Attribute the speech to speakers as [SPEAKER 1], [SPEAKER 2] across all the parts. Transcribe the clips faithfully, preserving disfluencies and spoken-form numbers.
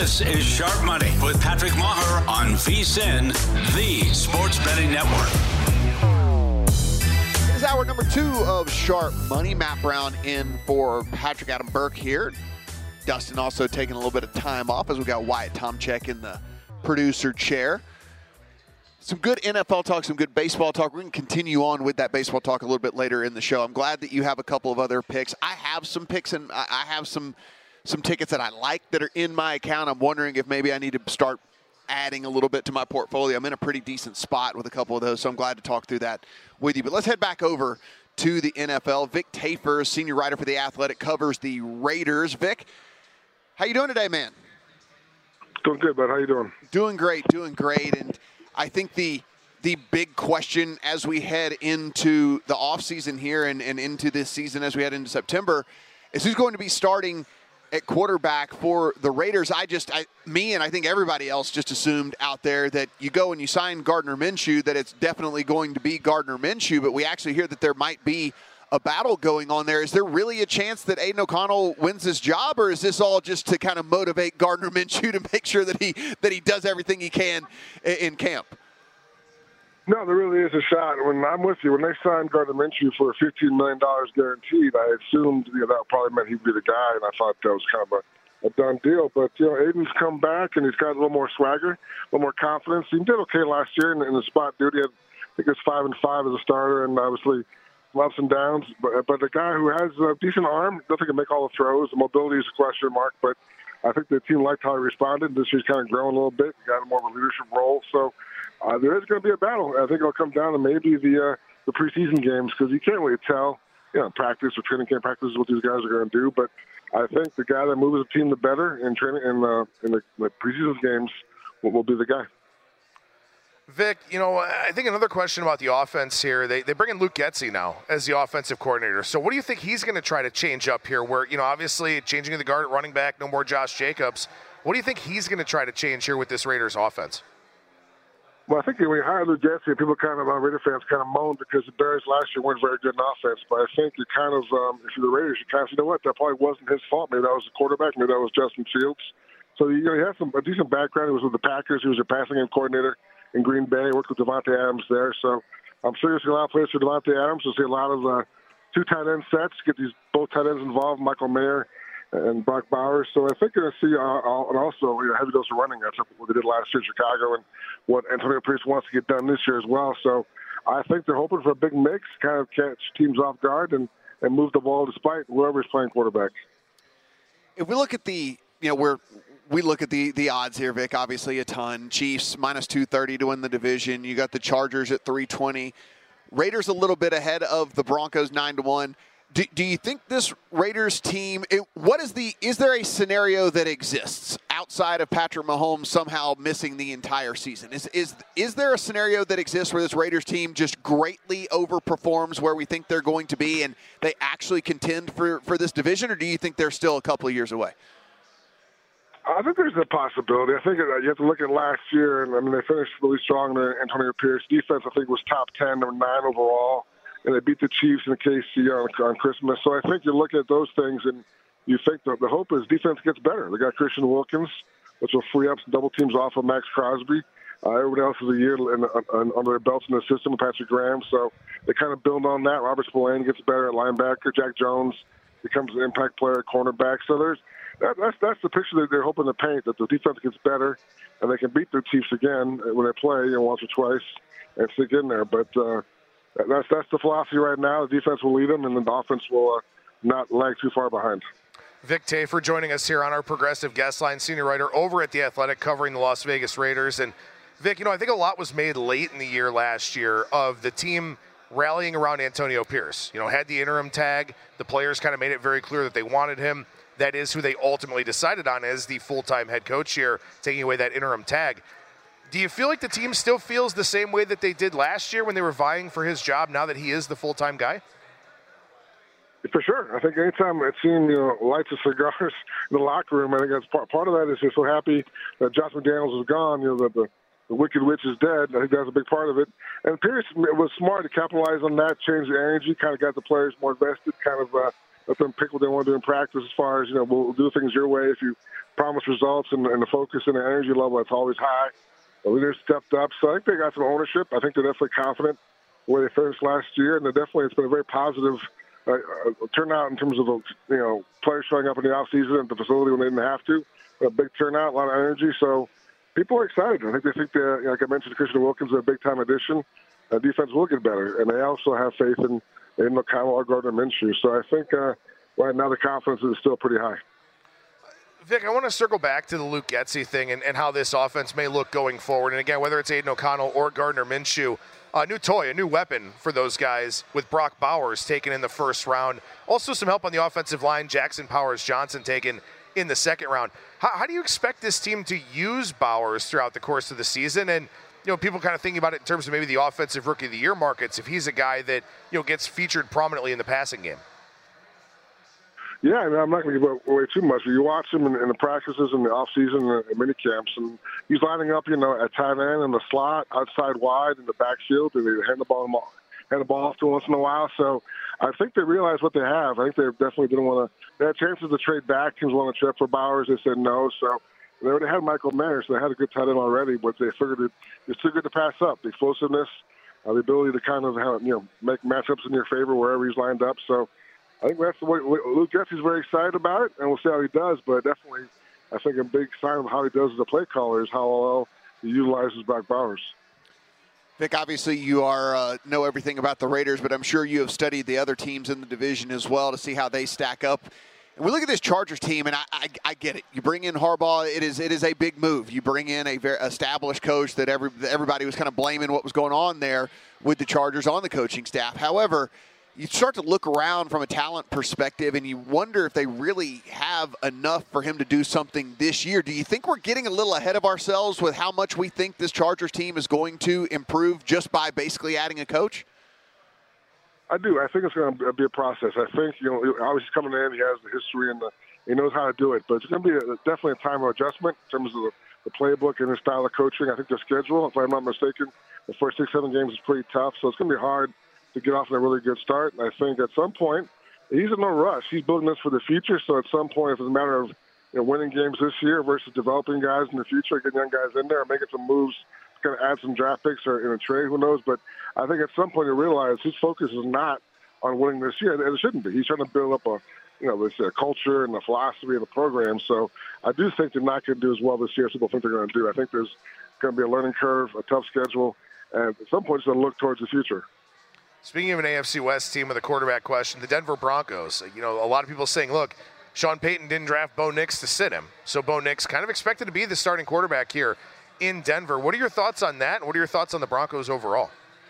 [SPEAKER 1] This is Sharp Money with Patrick Maher on VSiN, the sports betting network.
[SPEAKER 2] This is hour number two of Sharp Money. Matt Brown in for Patrick Adam Burke here. Dustin also taking a little bit of time off as we got Wyatt Tomchek in the producer chair. Some good N F L talk, some good baseball talk. We're going to continue on with that baseball talk a little bit later in the show. I'm glad that you have a couple of other picks. I have some picks, and I have some some tickets that I like that are in my account. I'm wondering if maybe I need to start adding a little bit to my portfolio. I'm in a pretty decent spot with a couple of those, so I'm glad to talk through that with you. But let's head back over to the N F L. Vic Tafur, senior writer for The Athletic, covers the Raiders. Vic, how you doing today, man?
[SPEAKER 3] Doing good, bud. How you doing?
[SPEAKER 2] Doing great, doing great. And I think the the big question as we head into the offseason here and, and into this season as we head into September is who's going to be starting at quarterback for the Raiders. I just, I, me and I think everybody else just assumed out there that you go and you sign Gardner Minshew, that it's definitely going to be Gardner Minshew, but we actually hear that there might be a battle going on there. Is there really a chance that Aiden O'Connell wins this job, or is this all just to kind of motivate Gardner Minshew to make sure that he that he does everything he can in, in camp?
[SPEAKER 3] No, there really is a shot. When I'm with you, when they signed Gardner Minshew for fifteen million dollars guaranteed, I assumed you know, that probably meant he'd be the guy, and I thought that was kind of a, a done deal. But, you know, Aiden's come back, and he's got a little more swagger, a little more confidence. He did okay last year in, in the spot duty. I think it was five and five as a starter, and obviously some ups and downs. But, but the guy who has a decent arm, doesn't can make all the throws. The mobility is a question mark, but I think the team liked how he responded. This year's kind of grown a little bit, got more of a leadership role. So uh, there is going to be a battle. I think it'll come down to maybe the uh, the preseason games because you can't really tell, you know, practice or training camp practice what these guys are going to do. But I think the guy that moves the team the better in training in, uh, in the, the preseason games will, will be the guy.
[SPEAKER 4] Vic, you know, I think another question about the offense here, they, they bring in Luke Getsy now as the offensive coordinator. So what do you think he's going to try to change up here where, you know, obviously changing the guard at running back, no more Josh Jacobs. What do you think he's going to try to change here with this Raiders offense?
[SPEAKER 3] Well, I think when you hire Luke Getsy, people kind of, uh, Raider fans kind of moaned because the Bears last year weren't very good in offense. But I think you kind of, um, if you're the Raiders, you kind of say, you know what, that probably wasn't his fault. Maybe that was the quarterback. Maybe that was Justin Fields. So, you know, he has some, a decent background. He was with the Packers. He was a passing game coordinator in Green Bay. Worked with Devontae Adams there. So I'm sure you'll see a lot of plays for Devontae Adams. You'll see a lot of uh, two tight end sets, get these both tight ends involved, Michael Mayer and Brock Bowers. So I think you're going to see, uh, and also you know, heavy dose of running. That's what they did last year in Chicago and what Antonio Pierce wants to get done this year as well. So I think they're hoping for a big mix, kind of catch teams off guard and, and move the ball despite whoever's playing quarterback.
[SPEAKER 2] If we look at the, you know, we're, we look at the the odds here, Vic, obviously a ton. Chiefs minus two thirty to win the division. You got the Chargers at three twenty. Raiders a little bit ahead of the Broncos nine to one. Do, do you think this Raiders team, it, what is the, is there a scenario that exists outside of Patrick Mahomes somehow missing the entire season? Is, is, is there a scenario that exists where this Raiders team just greatly overperforms where we think they're going to be and they actually contend for, for this division, or do you think they're still a couple of years away?
[SPEAKER 3] I think there's a possibility. I think you have to look at last year, and I mean they finished really strong. The Antonio Pierce defense, I think, was top ten or nine overall, and they beat the Chiefs and the K C on, on Christmas. So I think you look at those things, and you think the, the hope is defense gets better. They got Christian Wilkins, which will free up some double teams off of Max Crosby. Uh, everybody else is a year in, in, under their belts in the system with Patrick Graham, so they kind of build on that. Robert Spillane gets better at linebacker. Jack Jones becomes an impact player at cornerback. So there's That, that's that's the picture that they're hoping to paint, that the defense gets better and they can beat the Chiefs again when they play, you know, once or twice and stick in there. But uh, that's that's the philosophy right now. The defense will lead them, and then the offense will uh, not lag too far behind.
[SPEAKER 4] Vic Tafur joining us here on our Progressive Guest Line, senior writer over at The Athletic, covering the Las Vegas Raiders. And, Vic, you know, I think a lot was made late in the year last year of the team rallying around Antonio Pierce. You know, had the interim tag. The players kind of made it very clear that they wanted him. That is who they ultimately decided on as the full-time head coach here, taking away that interim tag. Do you feel like the team still feels the same way that they did last year when they were vying for his job now that he is the full-time guy?
[SPEAKER 3] For sure. I think anytime I've seen, you know, lights of cigars in the locker room, I think that's part, part of that is they're so happy that Josh McDaniels is gone, you know, that the, the Wicked Witch is dead. I think that's a big part of it. And Pierce was smart to capitalize on that, change the energy, kind of got the players more invested, kind of uh, let them pick what they want to do in practice as far as, you know, we'll do things your way. If you promise results and, and the focus and the energy level, that's always high. The leaders stepped up. So I think they got some ownership. I think they're definitely confident where they finished last year, and they're definitely, it's been a very positive uh, uh, turnout in terms of, the, you know, players showing up in the offseason at the facility when they didn't have to. A big turnout, a lot of energy. So people are excited. I think they think, that, like I mentioned, Christian Wilkins is a big-time addition. Uh, defense will get better, and they also have faith in Aidan O'Connell or Gardner Minshew. So I think uh, right now the confidence is still pretty high.
[SPEAKER 4] Vic, I want to circle back to the Luke Getsy thing and, and how this offense may look going forward. And again, whether it's Aidan O'Connell or Gardner Minshew, a new toy, a new weapon for those guys with Brock Bowers taken in the first round. Also some help on the offensive line, Jackson Powers-Johnson taken in the second round. How, how do you expect this team to use Bowers throughout the course of the season? And, you know, people kind of thinking about it in terms of maybe the offensive rookie of the year markets, if he's a guy that, you know, gets featured prominently in the passing game.
[SPEAKER 3] Yeah, I mean, I'm not going to give away too much, but you watch him in, in the practices in the offseason and mini camps, and he's lining up, you know, at tight end in the slot, outside wide in the backfield, and they hand the ball, hand the ball off to him once in a while. So I think they realize what they have. I think they definitely didn't want to. They had chances to trade back. Teams wanted to trade for Bowers. They said no. So they already had Michael Mayer, so they had a good tight end already, but they figured it, it's too good to pass up. The explosiveness, uh, the ability to kind of have, you know, make matchups in your favor wherever he's lined up. So I think that's the way Luke Getsy's very excited about it, and we'll see how he does. But definitely, I think a big sign of how he does as a play caller is how well he utilizes Brock Bowers.
[SPEAKER 2] Vic, obviously you are uh, know everything about the Raiders, but I'm sure you have studied the other teams in the division as well to see how they stack up. And we look at this Chargers team, and I, I, I get it. You bring in Harbaugh, it is it is a big move. You bring in a very established coach that every everybody was kind of blaming what was going on there with the Chargers on the coaching staff. However, you start to look around from a talent perspective, and you wonder if they really have enough for him to do something this year. Do you think we're getting a little ahead of ourselves with how much we think this Chargers team is going to improve just by basically adding a coach?
[SPEAKER 3] I do. I think it's going to be a process. I think, you know, obviously coming in, he has the history and the, he knows how to do it. But it's going to be a, definitely a time of adjustment in terms of the, the playbook and his style of coaching. I think the schedule, if I'm not mistaken, the first six, seven games is pretty tough. So it's going to be hard to get off in a really good start. And I think at some point, he's in no rush. He's building this for the future. So at some point, if it's a matter of, you know, winning games this year versus developing guys in the future, getting young guys in there, making some moves, going to add some draft picks or in a trade, who knows. But I think at some point you realize his focus is not on winning this year, and it shouldn't be. He's trying to build up a, you know, this uh, culture and the philosophy of the program. So I do think they're not going to do as well this year as people think they're going to do. I think there's going to be a learning curve, a tough schedule, and at some point it's going to look towards the future.
[SPEAKER 4] Speaking of an A F C West team with a quarterback question, the Denver Broncos, you know, a lot of people saying, look, Sean Payton didn't draft Bo Nix to sit him. So Bo Nix kind of expected to be the starting quarterback here in Denver. What are your thoughts on that? And what are your thoughts on the Broncos overall?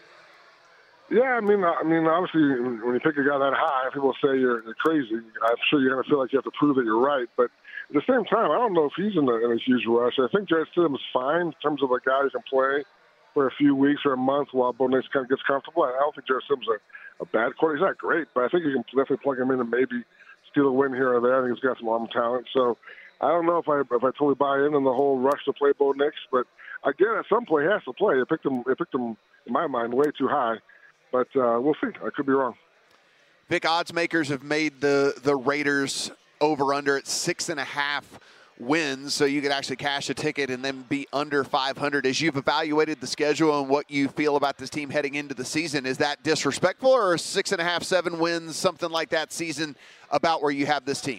[SPEAKER 3] Yeah, I mean, I mean, obviously, when you pick a guy that high, people say you're, you're crazy. I'm sure you're going to feel like you have to prove that you're right. But at the same time, I don't know if he's in a, in a huge rush. I think Jarrett Stidham is fine in terms of a guy who can play for a few weeks or a month while Bo Nix kind of gets comfortable. I don't think Jarrett Stidham's a, a bad quarterback. He's not great, but I think you can definitely plug him in and maybe steal a win here or there. I think he's got some arm talent. So I don't know if I if I totally buy in on the whole rush to play Bo Nix, but again, at some point he has to play. They picked him, they picked him, in my mind, way too high. But uh, we'll see. I could be wrong.
[SPEAKER 2] Vic, odds makers have made the, the Raiders over-under at six and a half wins, so you could actually cash a ticket and then be under five hundred. As you've evaluated the schedule and what you feel about this team heading into the season, is that disrespectful, or is six and a half, seven wins, something like that season about where you have this team?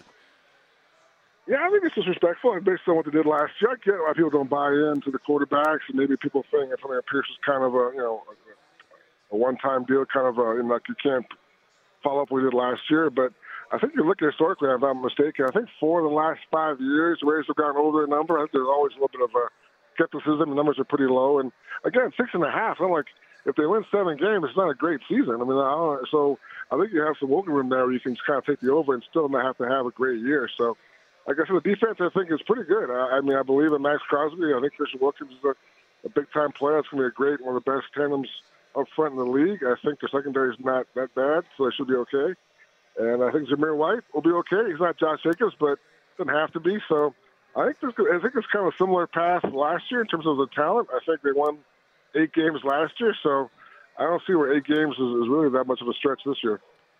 [SPEAKER 3] Yeah, I think it's disrespectful based on what they did last year. I get why people don't buy into the quarterbacks, and maybe people think if Antonio Pierce is kind of a, you know, a one-time deal, kind of a, you know, like you can't follow up what we did last year. But I think you look at historically, if I'm mistaken, I think four of the last five years, the Raiders have gotten over a number. I think there's always a little bit of a skepticism. The numbers are pretty low. And again, six and a half, I'm like, if they win seven games, it's not a great season. I mean, I don't, so I think you have some wiggle room there where you can kind of take the over and still not have to have a great year. So, like I said, the defense, I think, is pretty good. I, I mean, I believe in Max Crosby. I think Christian Wilkins is a, a big-time player. It's going to be a great, one of the best tandems up front in the league. I think the secondary is not that bad, so they should be okay. And I think Zamir White will be okay. He's not Josh Jacobs, but doesn't have to be. So I think there's, I think it's kind of a similar path last year in terms of the talent. I think they won eight games last year, so I don't see where eight games is, is really that much of a stretch this year.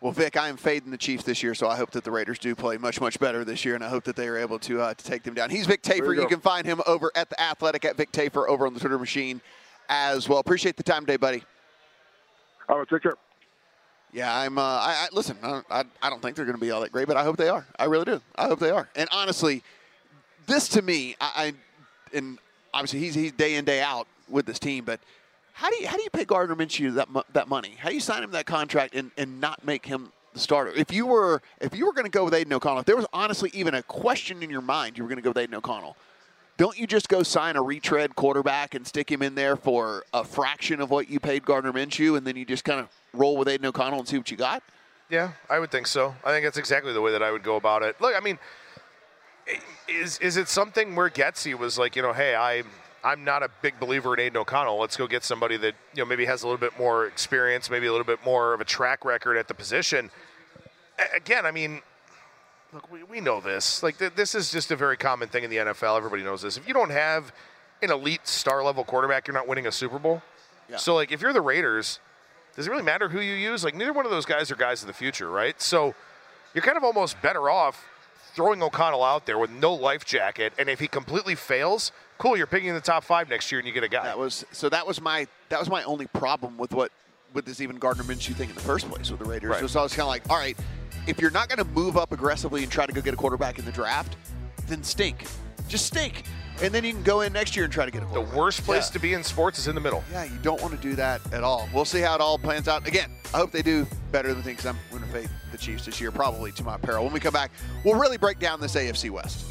[SPEAKER 2] Well, Vic, I am fading the Chiefs this year, so I hope that the Raiders do play much, much better this year, and I hope that they are able to uh, to take them down. He's Vic Tafur. You, you can find him over at The Athletic at Vic Tafur over on the Twitter machine as well. Appreciate the time today, buddy.
[SPEAKER 3] All right, take care.
[SPEAKER 2] Yeah, I'm. Uh, I, I listen. I, I I don't think they're going to be all that great, but I hope they are. I really do. I hope they are. And honestly, this to me, I, I and obviously he's he's day in day out with this team, but how do you how do you pay Gardner Minshew that that money? How do you sign him that contract and, and not make him the starter? If you were if you were going to go with Aiden O'Connell, if there was honestly even a question in your mind you were going to go with Aiden O'Connell, don't you just go sign a retread quarterback and stick him in there for a fraction of what you paid Gardner Minshew, and then you just kind of roll with Aiden O'Connell and see what you got?
[SPEAKER 4] Yeah, I would think so. I think that's exactly the way that I would go about it. Look, I mean, is is it something where Getsy was like, you know, hey, I. I'm not a big believer in Aiden O'Connell. Let's go get somebody that, you know, maybe has a little bit more experience, maybe a little bit more of a track record at the position. A- again, I mean, look, we, we know this. Like, th- this is just a very common thing in the N F L. Everybody knows this. If you don't have an elite star-level quarterback, you're not winning a Super Bowl. Yeah. So, like, if you're the Raiders, does it really matter who you use? Like, neither one of those guys are guys of the future, right? So you're kind of almost better off throwing O'Connell out there with no life jacket, and if he completely fails, cool, you're picking in the top five next year and you get a guy.
[SPEAKER 2] That was so that was my that was my only problem with what with this even Gardner Minshew thing in the first place with the Raiders.
[SPEAKER 4] Right.
[SPEAKER 2] So I was kind of like, all right, if you're not going to move up aggressively and try to go get a quarterback in the draft, then stink. Just stink. And then you can go in next year and try to get a quarterback.
[SPEAKER 4] The worst place
[SPEAKER 2] yeah.
[SPEAKER 4] to be in sports is in the middle.
[SPEAKER 2] Yeah, you don't want to do that at all. We'll see how it all plans out. Again, I hope they do better than things. I'm going to fade the Chiefs this year, probably to my peril. When we come back, we'll really break down this A F C West.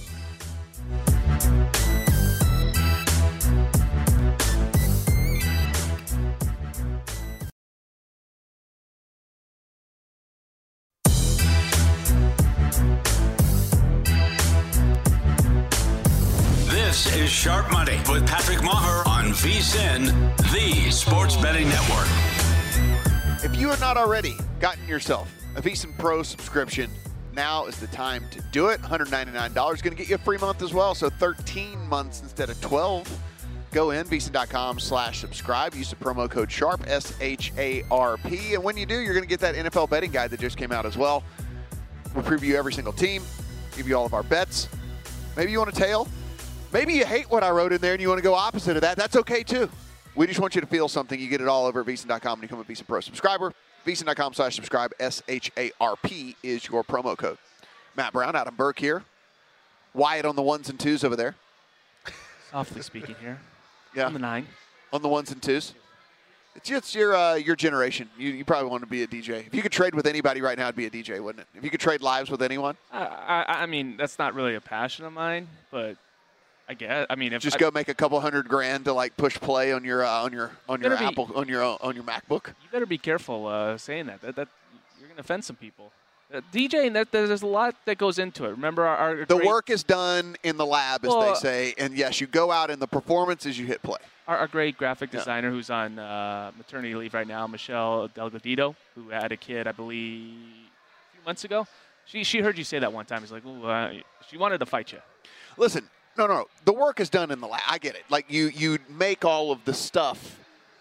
[SPEAKER 1] This is Sharp Money with Patrick Maher on V S I N, the Sports Betting Network.
[SPEAKER 2] If you have not already gotten yourself a V S I N Pro subscription, now is the time to do it. one hundred ninety-nine dollars going to get you a free month as well, so thirteen months instead of twelve. Go in, V S I N dot com slash subscribe. Use the promo code SHARP, S H A R P. And when you do, you're going to get that N F L betting guide that just came out as well. We'll preview every single team, give you all of our bets. Maybe you want a tail. Maybe you hate what I wrote in there and you want to go opposite of that. That's okay, too. We just want you to feel something. You get it all over at V S I N dot com when you become a V S I N Pro subscriber. V S I N dot com slash subscribe, S H A R P is your promo code. Matt Brown, Adam Burke here. Wyatt on the ones and twos over there.
[SPEAKER 5] Softly speaking here.
[SPEAKER 2] Yeah.
[SPEAKER 5] On the nine.
[SPEAKER 2] On the ones and twos. It's just your uh, your generation. You, you probably want to be a D J. If you could trade with anybody right now, it'd be a D J, wouldn't it? If you could trade lives with anyone.
[SPEAKER 5] I, I, I mean, that's not really a passion of mine, but I guess. I mean, if
[SPEAKER 2] just
[SPEAKER 5] I,
[SPEAKER 2] go make a couple hundred grand to like push play on your uh, on your on your
[SPEAKER 5] be,
[SPEAKER 2] Apple on your on your MacBook.
[SPEAKER 5] You better be careful uh, saying that. That, that you're going to offend some people. Uh, DJing, that there's a lot that goes into it. Remember, our, our
[SPEAKER 2] the
[SPEAKER 5] great,
[SPEAKER 2] work is done in the lab, as
[SPEAKER 5] well,
[SPEAKER 2] they say, and yes, you go out and the performance is you hit play.
[SPEAKER 5] Our, our great graphic
[SPEAKER 2] yeah.
[SPEAKER 5] designer, who's on uh, maternity leave right now, Michelle Delgadito, who had a kid, I believe, a few months ago. She she heard you say that one time. She's like, ooh, uh, she wanted to fight you.
[SPEAKER 2] Listen, no, no, no. The work is done in the lab. I get it. Like you, you make all of the stuff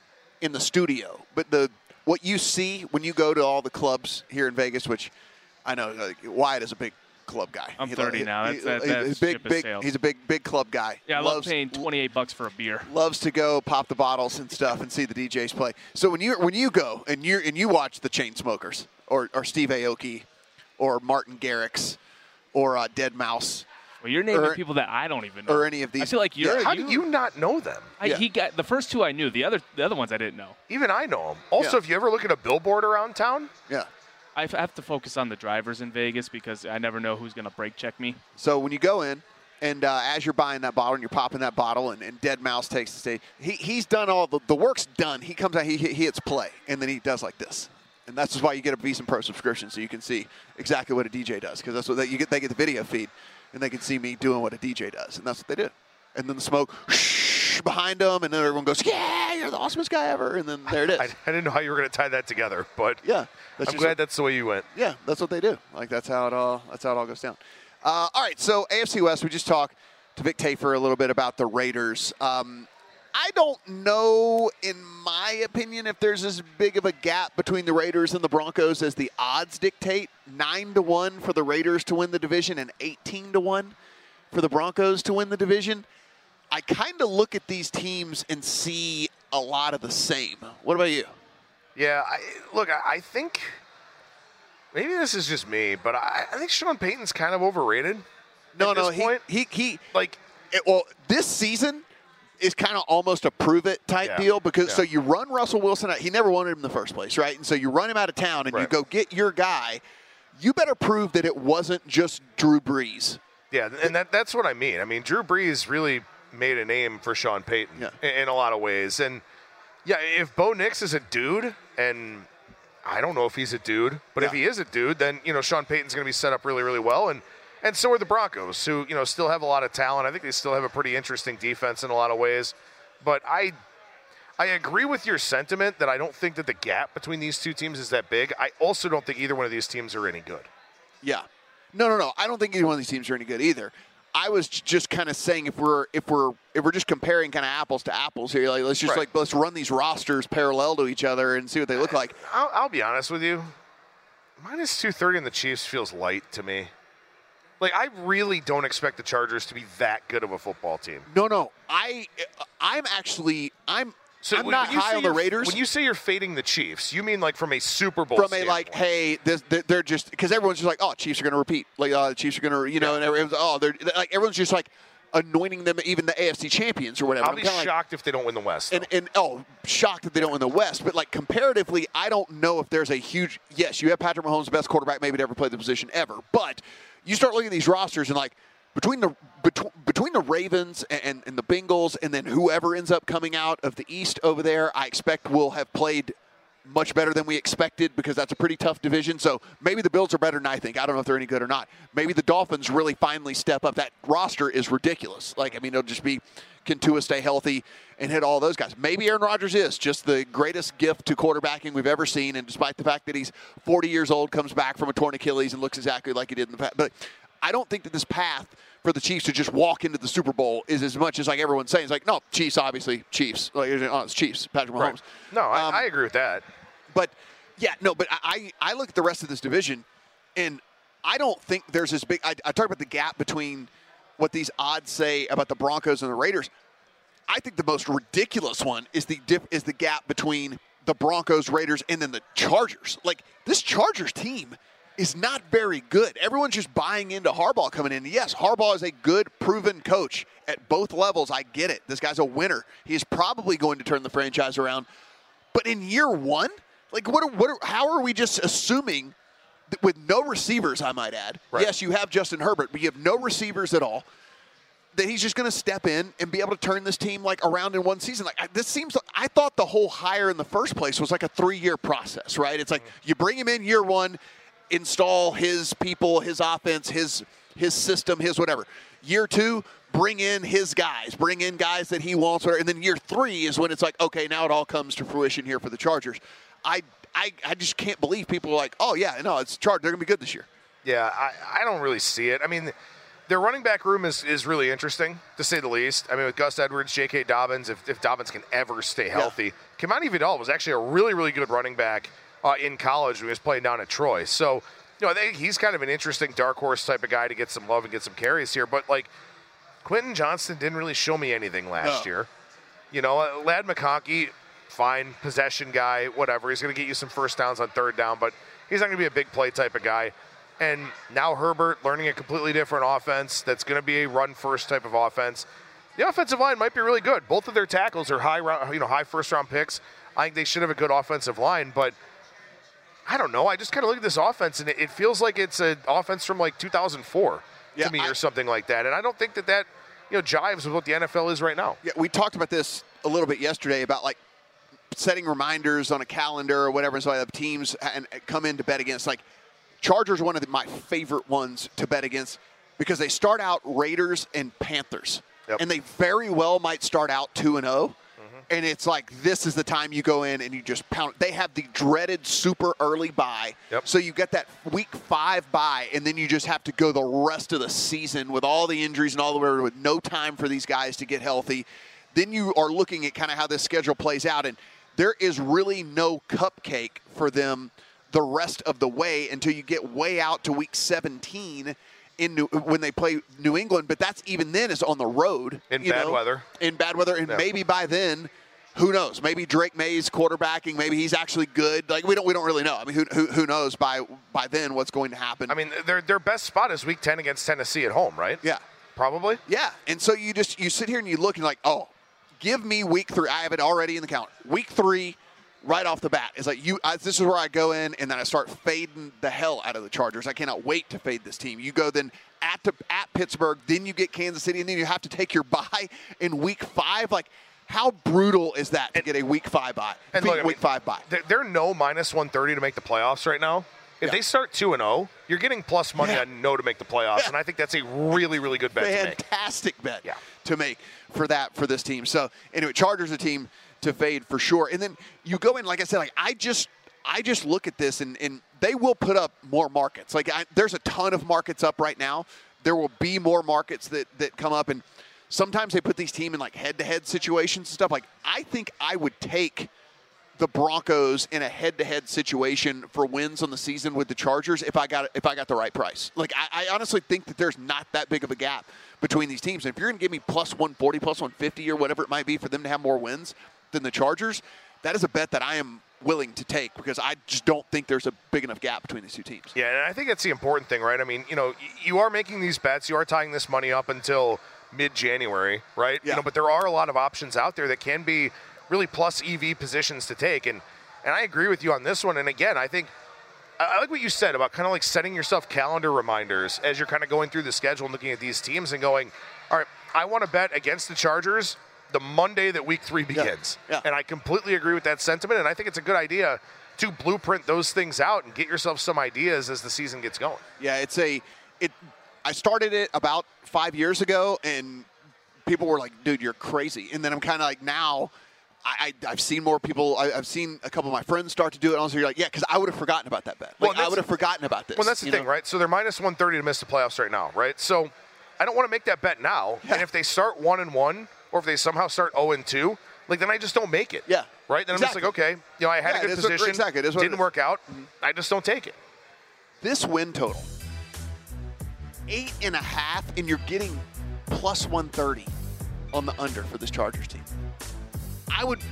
[SPEAKER 2] in the studio, but the what you see when you go to all the clubs here in Vegas, which I know uh, Wyatt is a big club guy.
[SPEAKER 5] I'm
[SPEAKER 2] he,
[SPEAKER 5] thirty
[SPEAKER 2] he,
[SPEAKER 5] now. That's,
[SPEAKER 2] he,
[SPEAKER 5] that,
[SPEAKER 2] he's
[SPEAKER 5] that's
[SPEAKER 2] big,
[SPEAKER 5] ship
[SPEAKER 2] big.
[SPEAKER 5] sailed.
[SPEAKER 2] He's a big, big club guy.
[SPEAKER 5] Yeah, I
[SPEAKER 2] loves,
[SPEAKER 5] love paying twenty-eight bucks for a beer.
[SPEAKER 2] Loves to go pop the bottles and stuff and see the D Js play. So when you when you go and you and you watch the Chainsmokers or or Steve Aoki or Martin Garrix or uh, Dead Mouse.
[SPEAKER 5] Well, you're naming
[SPEAKER 2] or,
[SPEAKER 5] people that I don't even know.
[SPEAKER 2] Or any of these.
[SPEAKER 5] I feel like you're.
[SPEAKER 2] Yeah.
[SPEAKER 4] How
[SPEAKER 5] you,
[SPEAKER 4] do you not know them?
[SPEAKER 5] I,
[SPEAKER 2] yeah.
[SPEAKER 5] He got the first two I knew. The other, the other ones I didn't know.
[SPEAKER 4] Even I know them. Also,
[SPEAKER 2] Yeah.
[SPEAKER 4] if you ever look at a billboard around town,
[SPEAKER 2] Yeah.
[SPEAKER 5] I have to focus on the drivers in Vegas because I never know who's going to brake check me.
[SPEAKER 2] So when you go in, and uh, as you're buying that bottle and you're popping that bottle, and, and Dead Mouse takes the stage, he he's done all the the work's done. He comes out, he he hits play, and then he does like this, and that's just why you get a V S I N Pro subscription, so you can see exactly what a D J does, because that's what they, you get. They get the video feed, and they can see me doing what a D J does, and that's what they did. And then the smoke shh, behind them, and then everyone goes, "Yeah, you're the awesomest guy ever!" And then there it is.
[SPEAKER 4] I, I didn't know how you were going to tie that together, but
[SPEAKER 2] yeah, that's
[SPEAKER 4] I'm
[SPEAKER 2] just
[SPEAKER 4] glad
[SPEAKER 2] what,
[SPEAKER 4] that's the way you went.
[SPEAKER 2] Yeah, that's what they do. Like that's how it all. That's how it all goes down. Uh, all right, so A F C West. We just talked to Vic Tafur a little bit about the Raiders. Um, I don't know, in my opinion, if there's as big of a gap between the Raiders and the Broncos as the odds dictate. Nine to one for the Raiders to win the division and eighteen to one for the Broncos to win the division. I kind of look at these teams and see a lot of the same. What about you?
[SPEAKER 4] Yeah, I, look, I, I think maybe this is just me, but I, I think Sean Payton's kind of overrated.
[SPEAKER 2] No,
[SPEAKER 4] at
[SPEAKER 2] no,
[SPEAKER 4] this
[SPEAKER 2] he,
[SPEAKER 4] point.
[SPEAKER 2] he he
[SPEAKER 4] like
[SPEAKER 2] it, well, this season is kind of almost a prove it type
[SPEAKER 4] Yeah,
[SPEAKER 2] deal because
[SPEAKER 4] yeah.
[SPEAKER 2] so you run Russell Wilson out. He never wanted him in the first place, right? And so you run him out of town and
[SPEAKER 4] Right.
[SPEAKER 2] you go get your guy. You better prove that it wasn't just Drew Brees.
[SPEAKER 4] Yeah, and that, that's what I mean. I mean, Drew Brees really made a name for Sean Payton
[SPEAKER 2] Yeah.
[SPEAKER 4] in, in a lot of ways. And, yeah, if Bo Nix is a dude, and I don't know if he's a dude, but if
[SPEAKER 2] Yeah.
[SPEAKER 4] he is a dude, then, you know, Sean Payton's going to be set up really, really well. And, and so are the Broncos, who, you know, still have a lot of talent. I think they still have a pretty interesting defense in a lot of ways. But I I agree with your sentiment that I don't think that the gap between these two teams is that big. I also don't think either one of these teams are any good.
[SPEAKER 2] Yeah. No, no, no. I don't think either one of these teams are any good either. I was j- just kind of saying if we're if we're if we're just comparing kind of apples to apples here, like let's just
[SPEAKER 4] Right.
[SPEAKER 2] like let's run these rosters parallel to each other and see what they look like.
[SPEAKER 4] I'll, I'll be honest with you. Minus two thirty in the Chiefs feels light to me. Like, I really don't expect the Chargers to be that good of a football team.
[SPEAKER 2] No, no. I I'm actually I'm
[SPEAKER 4] So
[SPEAKER 2] I'm
[SPEAKER 4] when-
[SPEAKER 2] not
[SPEAKER 4] when you
[SPEAKER 2] high
[SPEAKER 4] say
[SPEAKER 2] on the
[SPEAKER 4] you're-
[SPEAKER 2] Raiders.
[SPEAKER 4] When you say you're fading the Chiefs, you mean like from a Super Bowl
[SPEAKER 2] from a like,
[SPEAKER 4] standpoint.
[SPEAKER 2] hey, this, they're, they're just because everyone's just like, oh, Chiefs are going to repeat, like, uh, the Chiefs are going to, you know, and everyone's, oh, they're like, everyone's just like anointing them, even the A F C champions or whatever.
[SPEAKER 4] I'll
[SPEAKER 2] I'm
[SPEAKER 4] be
[SPEAKER 2] kinda like-
[SPEAKER 4] shocked if they don't win the West.
[SPEAKER 2] and, and oh, shocked that they don't win the West. But like comparatively, I don't know if there's a huge. Yes, you have Patrick Mahomes, the best quarterback maybe to ever play the position ever. But you start looking at these rosters and like between the between, between the Ravens and, and, and the Bengals, and then whoever ends up coming out of the East over there, I expect will have played much better than we expected because that's a pretty tough division. So maybe the Bills are better than I think. I don't know if they're any good or not. Maybe the Dolphins really finally step up. That roster is ridiculous. Like, I mean, it'll just be, can Tua stay healthy and hit all those guys? Maybe Aaron Rodgers is just the greatest gift to quarterbacking we've ever seen. And despite the fact that he's forty years old, comes back from a torn Achilles and looks exactly like he did in the past. But I don't think that this path for the Chiefs to just walk into the Super Bowl is as much as like everyone's saying. It's like, no, Chiefs, obviously, Chiefs. Like, oh, it's Chiefs, Patrick Mahomes.
[SPEAKER 4] Right. No, I,
[SPEAKER 2] Um,
[SPEAKER 4] I agree with that.
[SPEAKER 2] But, yeah, no, but I, I look at the rest of this division, and I don't think there's as big – I, I talk about the gap between what these odds say about the Broncos and the Raiders. I think the most ridiculous one is the dip, is the gap between the Broncos, Raiders, and then the Chargers. Like, this Chargers team is not very good. Everyone's just buying into Harbaugh coming in. Yes, Harbaugh is a good, proven coach at both levels. I get it. This guy's a winner. He is probably going to turn the franchise around. But in year one – like, what? Are, what? Are, how are we just assuming that with no receivers? I might add.
[SPEAKER 4] Right.
[SPEAKER 2] Yes, you have Justin Herbert, but you have no receivers at all. That he's just going to step in and be able to turn this team like around in one season. Like I, this seems. Like, I thought the whole hire in the first place was like a three-year process, right? It's like you bring him in year one, install his people, his offense, his his system, his whatever. Year two, bring in his guys, bring in guys that he wants, and then year three is when it's like, okay, now it all comes to fruition here for the Chargers. I, I, I just can't believe people are like, oh, yeah, no, it's Chargers. They're going to be good this year.
[SPEAKER 4] Yeah, I, I don't really see it. I mean, their running back room is, is really interesting, to say the least. I mean, with Gus Edwards, J K. Dobbins, if, if Dobbins can ever stay healthy. Yeah. Kimani Vidal was actually a really, really good running back uh, in college when he was playing down at Troy. So, you know, I think he's kind of an interesting dark horse type of guy to get some love and get some carries here. But, like, Quentin Johnston didn't really show me anything last
[SPEAKER 2] no.
[SPEAKER 4] year. You know, uh, Ladd McConkey, fine, possession guy, whatever. He's going to get you some first downs on third down, but he's not going to be a big play type of guy. And now Herbert learning a completely different offense that's going to be a run-first type of offense. The offensive line might be really good. Both of their tackles are high, round, you know, high first-round picks. I think they should have a good offensive line, but I don't know. I just kind of look at this offense, and it, it feels like it's an offense from like two thousand four
[SPEAKER 2] yeah,
[SPEAKER 4] to me,
[SPEAKER 2] I,
[SPEAKER 4] or something like that. And I don't think that that you know jives with what the N F L is right now.
[SPEAKER 2] Yeah, we talked about this a little bit yesterday about like setting reminders on a calendar or whatever, so I have teams and come in to bet against. Like Chargers, one of the, my favorite ones to bet against because they start out Raiders and Panthers,
[SPEAKER 4] yep.
[SPEAKER 2] and they very well might start out two and zero. And it's like, this is the time you go in and you just pound. They have the dreaded super early bye.
[SPEAKER 4] Yep.
[SPEAKER 2] So you get that week five bye, and then you just have to go the rest of the season with all the injuries and all the way with no time for these guys to get healthy. then you are looking at kind of how this schedule plays out, and there is really no cupcake for them the rest of the way until you get way out to week seventeen in New, when they play New England. But that's even then is on the road.
[SPEAKER 4] In
[SPEAKER 2] you
[SPEAKER 4] bad
[SPEAKER 2] know,
[SPEAKER 4] weather.
[SPEAKER 2] In bad weather. And
[SPEAKER 4] yeah.
[SPEAKER 2] maybe by then, who knows? Maybe Drake May's quarterbacking. Maybe he's actually good. Like we don't we don't really know. I mean, who who, who knows by by then what's going to happen?
[SPEAKER 4] I mean, their their best spot is week ten against Tennessee at home, right?
[SPEAKER 2] Yeah.
[SPEAKER 4] Probably.
[SPEAKER 2] Yeah. And so you just you sit here and you look and you're like, oh, give me week three. I have it already in the calendar. Week three. Right off the bat, it's like you. I, this is where I go in, and then I start fading the hell out of the Chargers. I cannot wait to fade this team. You go then at to, at Pittsburgh, then you get Kansas City, and then you have to take your bye in week five. Like, how brutal is that to and, get a week five bye?
[SPEAKER 4] And look,
[SPEAKER 2] week
[SPEAKER 4] I mean,
[SPEAKER 2] five bye.
[SPEAKER 4] They're, they're no minus one thirty to make the playoffs right now. If yeah. they start two and zero, you're getting plus money yeah. on no to make the playoffs, yeah. and I think that's a really, really good bet to make.
[SPEAKER 2] Fantastic bet
[SPEAKER 4] yeah.
[SPEAKER 2] to make for that for this team. So anyway, Chargers a team to fade for sure. And then you go in, like I said, like I just I just look at this, and, and they will put up more markets. Like I, there's a ton of markets up right now. There will be more markets that, that come up, and sometimes they put these teams in like head-to-head situations and stuff. Like I think I would take the Broncos in a head-to-head situation for wins on the season with the Chargers if I got if I got the right price. Like I, I honestly think that there's not that big of a gap between these teams. And if you're going to give me plus one forty, plus one fifty, or whatever it might be for them to have more wins than the Chargers, that is a bet that I am willing to take because I just don't think there's a big enough gap between these two teams.
[SPEAKER 4] Yeah, and I think that's the important thing, right? I mean, you know, you are making these bets, you are tying this money up until mid-January, right?
[SPEAKER 2] Yeah.
[SPEAKER 4] You know, but there are a lot of options out there that can be really plus E V positions to take, and and I agree with you on this one. And again, I think I like what you said about kind of like setting yourself calendar reminders as you're kind of going through the schedule and looking at these teams and going, all right, I want to bet against the Chargers the Monday that week three begins.
[SPEAKER 2] Yeah. Yeah.
[SPEAKER 4] And I completely agree with that sentiment, and I think it's a good idea to blueprint those things out and get yourself some ideas as the season gets going.
[SPEAKER 2] Yeah, it's a it I started it about five years ago, and people were like, dude, you're crazy. And then I'm kind of like, now I, I, I've seen more people. I, I've seen a couple of my friends start to do it. And also, you're like, yeah, because I would have forgotten about that bet. Like, well, I would have forgotten about this.
[SPEAKER 4] Well, that's the thing, know? right? So they're minus one thirty to miss the playoffs right now, right? So I don't want to make that bet now. Yeah. And if they start one and one, or if they somehow start zero and two, like then I just don't make it.
[SPEAKER 2] Yeah.
[SPEAKER 4] Right. Then
[SPEAKER 2] exactly.
[SPEAKER 4] I'm just like, okay, you know, I had
[SPEAKER 2] yeah,
[SPEAKER 4] a good position.
[SPEAKER 2] What, exactly.
[SPEAKER 4] Didn't work out. Mm-hmm. I just don't take it.
[SPEAKER 2] This win total, eight and a half, and you're getting plus one thirty on the under for this Chargers team. I would.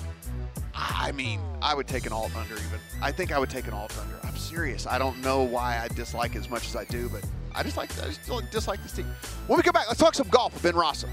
[SPEAKER 2] I mean, I would take an alt under even. I think I would take an alt under. I'm serious. I don't know why I dislike it as much as I do, but I just like I just dislike this team. When we come back, let's talk some golf with Ben Rasa.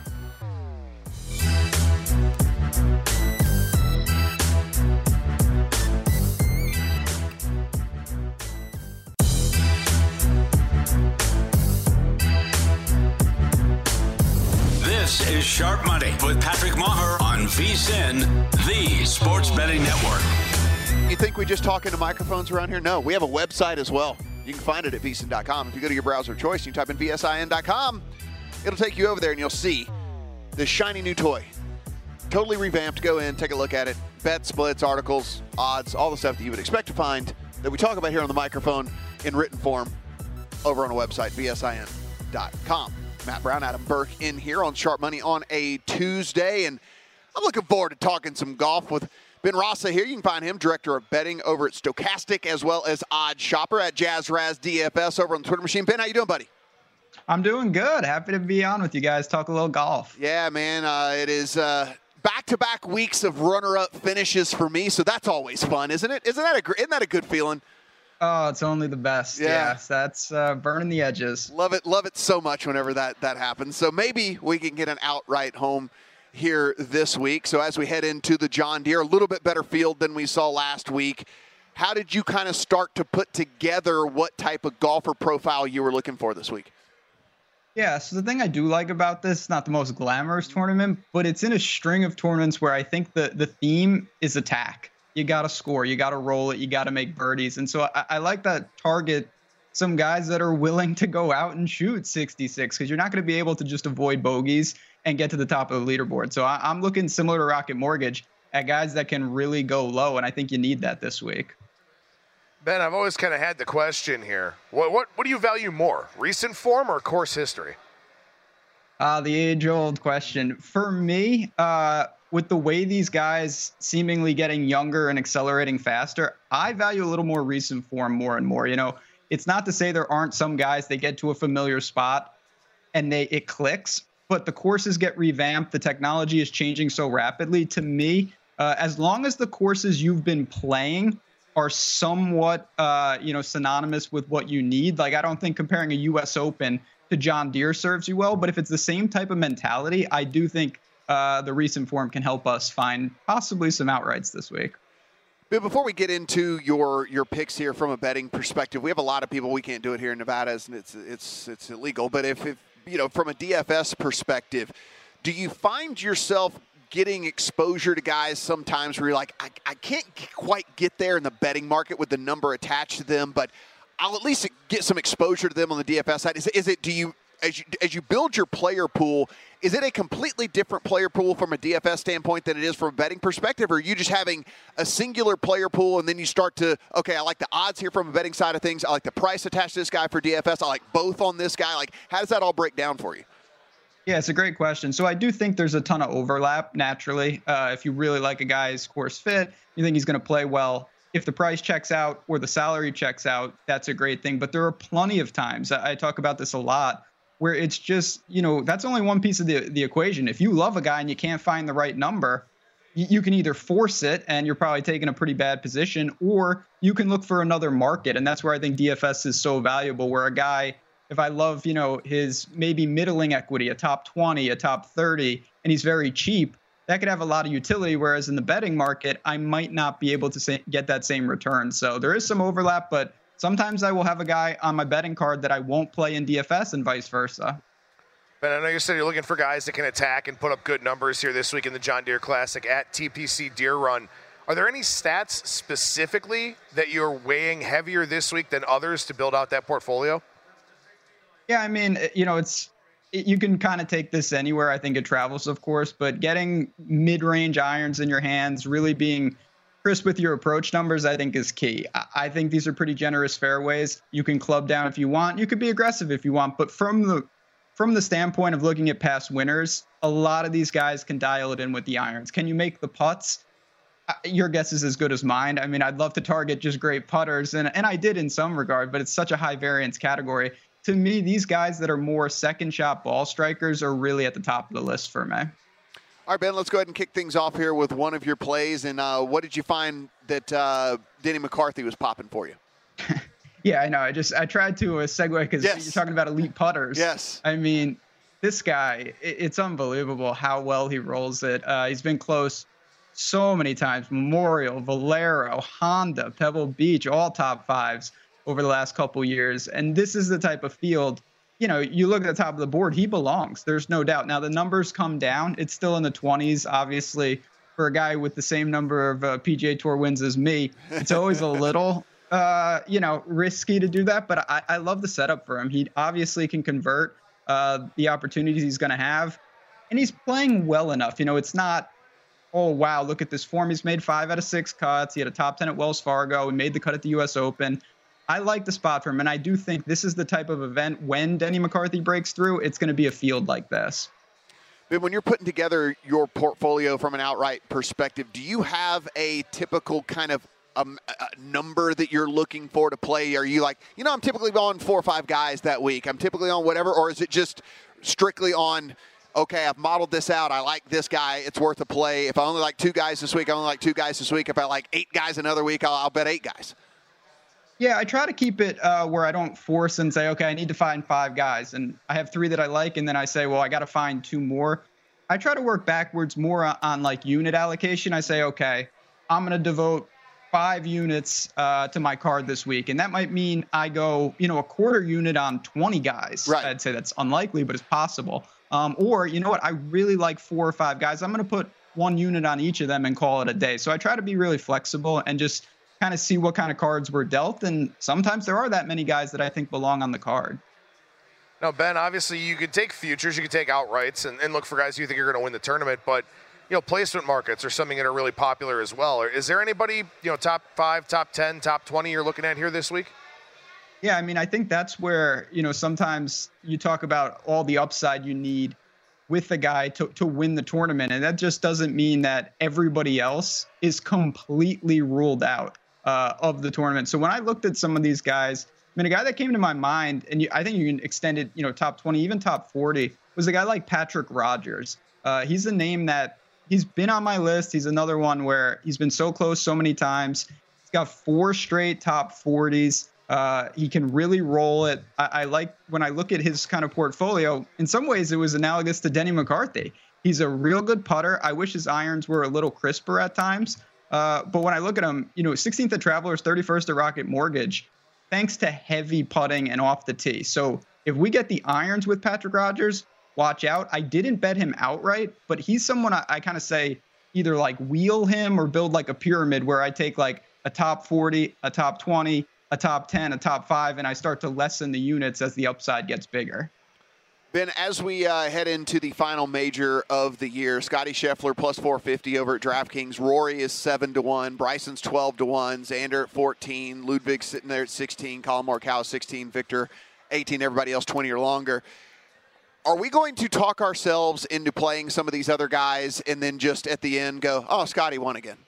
[SPEAKER 1] This is Sharp Money with Patrick Maher on V S I N, the Sports Betting Network.
[SPEAKER 2] You think we just talk into microphones around here? No, we have a website as well. You can find it at V S I N dot com. If you go to your browser of choice, you type in V S I N dot com. It'll take you over there, and you'll see this shiny new toy. Totally revamped. Go in, take a look at it. Bet, splits, articles, odds, all the stuff that you would expect to find that we talk about here on the microphone in written form over on the website, V S I N dot com. Matt Brown, Adam Burke in here on Sharp Money on a Tuesday, and I'm looking forward to talking some golf with Ben Rasa here. You can find him, Director of Betting over at Stokastic, as well as Odd Shopper at Jazz Raz D F S over on the Twitter machine. Ben, how you doing, buddy?
[SPEAKER 6] I'm doing good. Happy to be on with you guys, talk a little golf.
[SPEAKER 2] Yeah, man, uh, it is uh, back-to-back weeks of runner-up finishes for me, so that's always fun, isn't it? Isn't that a, isn't that a good feeling?
[SPEAKER 6] Oh, it's only the best.
[SPEAKER 2] Yeah.
[SPEAKER 6] Yes, that's uh, burning the edges.
[SPEAKER 2] Love it. Love it so much whenever that, that happens. So maybe we can get an outright home here this week. So as we head into the John Deere, a little bit better field than we saw last week. How did you kind of start to put together what type of golfer profile you were looking for this week?
[SPEAKER 6] Yeah, so the thing I do like about this, it's not the most glamorous tournament, but it's in a string of tournaments where I think the, the theme is attack. You got to score, you got to roll it, you got to make birdies. And so I, I like that target some guys that are willing to go out and shoot sixty-six, because you're not going to be able to just avoid bogeys and get to the top of the leaderboard. So I, I'm looking similar to Rocket Mortgage at guys that can really go low, and I think you need that this week.
[SPEAKER 4] Ben, I've always kind of had the question here. What, what, what do you value more, recent form or course history?
[SPEAKER 6] Uh, the age-old question. For me, uh, with the way these guys seemingly getting younger and accelerating faster, I value a little more recent form more and more. You know, it's not to say there aren't some guys that get to a familiar spot and they it clicks, but the courses get revamped. The technology is changing so rapidly. To me, uh, as long as the courses you've been playing are somewhat, uh, you know, synonymous with what you need, like I don't think comparing a U S Open to John Deere serves you well, but if it's the same type of mentality, I do think uh, the recent form can help us find possibly some outrights this week.
[SPEAKER 2] But before we get into your your picks here from a betting perspective, we have a lot of people. We can't do it here in Nevada, and it's it's it's illegal. But if, if you know, from a D F S perspective, do you find yourself getting exposure to guys sometimes where you're like, I, I can't quite get there in the betting market with the number attached to them, but I'll at least get some exposure to them on the D F S side? Is, is it, do you, as you, as you build your player pool, is it a completely different player pool from a D F S standpoint than it is from a betting perspective? Or are you just having a singular player pool and then you start to, okay, I like the odds here from a betting side of things. I like the price attached to this guy for D F S. I like both on this guy. Like, how does that all break down for you?
[SPEAKER 6] Yeah, it's a great question. So I do think there's a ton of overlap naturally. Uh, if you really like a guy's course fit, you think he's going to play well. If the price checks out or the salary checks out, that's a great thing. But there are plenty of times, I talk about this a lot, where it's just, you know, that's only one piece of the, the equation. If you love a guy and you can't find the right number, you, you can either force it and you're probably taking a pretty bad position, or you can look for another market. And that's where I think D F S is so valuable, where a guy, if I love, you know, his maybe middling equity, a top twenty, a top thirty, and he's very cheap, that could have a lot of utility, whereas in the betting market, I might not be able to say, get that same return. So there is some overlap, but sometimes I will have a guy on my betting card that I won't play in D F S and vice versa.
[SPEAKER 4] Ben, I know you said you're looking for guys that can attack and put up good numbers here this week in the John Deere Classic at T P C Deer Run. Are there any stats specifically that you're weighing heavier this week than others to build out that portfolio?
[SPEAKER 6] Yeah, I mean, you know, it's you can kind of take this anywhere. I think it travels, of course, but getting mid-range irons in your hands, really being crisp with your approach numbers, I think is key. I think these are pretty generous fairways. You can club down if you want. You could be aggressive if you want. But from the from the standpoint of looking at past winners, a lot of these guys can dial it in with the irons. Can you make the putts? Your guess is as good as mine. I mean, I'd love to target just great putters, and, and I did in some regard, but it's such a high variance category. To me, these guys that are more second shot ball strikers are really at the top of the list for me.
[SPEAKER 2] All right, Ben, let's go ahead and kick things off here with one of your plays. And uh, what did you find that uh, Denny McCarthy was popping for you?
[SPEAKER 6] Yeah, I know. I just I tried to uh, segue because
[SPEAKER 2] yes.
[SPEAKER 6] you're talking about elite putters.
[SPEAKER 2] Yes.
[SPEAKER 6] I mean, this guy, it, it's unbelievable how well he rolls it. Uh, he's been close so many times. Memorial, Valero, Honda, Pebble Beach, all top fives over the last couple years. And this is the type of field, you know, you look at the top of the board, he belongs. There's no doubt. Now, the numbers come down. It's still in the twenties. Obviously, for a guy with the same number of uh, P G A Tour wins as me, it's always a little, uh, you know, risky to do that. But I, I love the setup for him. He obviously can convert uh, the opportunities he's going to have. And he's playing well enough. You know, it's not, oh, wow, look at this form. He's made five out of six cuts. He had a top ten at Wells Fargo. He made the cut at the U S Open. I like the spot for him, and I do think this is the type of event when Denny McCarthy breaks through, it's going to be a field like this.
[SPEAKER 2] Ben, when you're putting together your portfolio from an outright perspective, do you have a typical kind of um, a number that you're looking for to play? Are you like, you know, I'm typically on four or five guys that week. I'm typically on whatever, or is it just strictly on, okay, I've modeled this out. I like this guy. It's worth a play. If I only like two guys this week, I only like two guys this week. If I like eight guys another week, I'll, I'll bet eight guys.
[SPEAKER 6] Yeah, I try to keep it uh, where I don't force and say, okay, I need to find five guys. And I have three that I like, and then I say, well, I got to find two more. I try to work backwards more on, on like unit allocation. I say, okay, I'm going to devote five units uh, to my card this week. And that might mean I go, you know, a quarter unit on twenty guys.
[SPEAKER 2] Right.
[SPEAKER 6] I'd say that's unlikely, but it's possible. Um, or, you know what, I really like four or five guys. I'm going to put one unit on each of them and call it a day. So I try to be really flexible and just kind of see what kind of cards were dealt. And sometimes there are that many guys that I think belong on the card.
[SPEAKER 4] Now, Ben, obviously you could take futures, you could take outrights and, and look for guys you think are going to win the tournament, but, you know, placement markets are something that are really popular as well. Is there anybody, you know, top five, top ten, top twenty you're looking at here this week?
[SPEAKER 6] Yeah, I mean, I think that's where, you know, sometimes you talk about all the upside you need with a guy to, to win the tournament. And that just doesn't mean that everybody else is completely ruled out uh, of the tournament. So when I looked at some of these guys, I mean, a guy that came to my mind, and you, I think you can extend it, you know, top twenty, even top forty, was a guy like Patrick Rodgers. Uh, he's a name that he's been on my list. He's another one where he's been so close so many times. He's got four straight top forties. Uh, he can really roll it. I, I like when I look at his kind of portfolio, in some ways it was analogous to Denny McCarthy. He's a real good putter. I wish his irons were a little crisper at times. Uh, but when I look at him, you know, sixteenth at Travelers, thirty-first at Rocket Mortgage, thanks to heavy putting and off the tee. So if we get the irons with Patrick Rodgers, watch out. I didn't bet him outright, but he's someone I, I kind of say either like wheel him or build like a pyramid where I take like a top forty, a top twenty, a top ten, a top five, and I start to lessen the units as the upside gets bigger.
[SPEAKER 2] Ben, as we uh, head into the final major of the year, Scotty Scheffler plus four fifty over at DraftKings. Rory is seven to one. Bryson's twelve to one. Xander at fourteen. Ludwig's sitting there at sixteen. Colin Morikawa sixteen. Victor eighteen. Everybody else twenty or longer. Are we going to talk ourselves into playing some of these other guys and then just at the end go, oh, Scotty won again?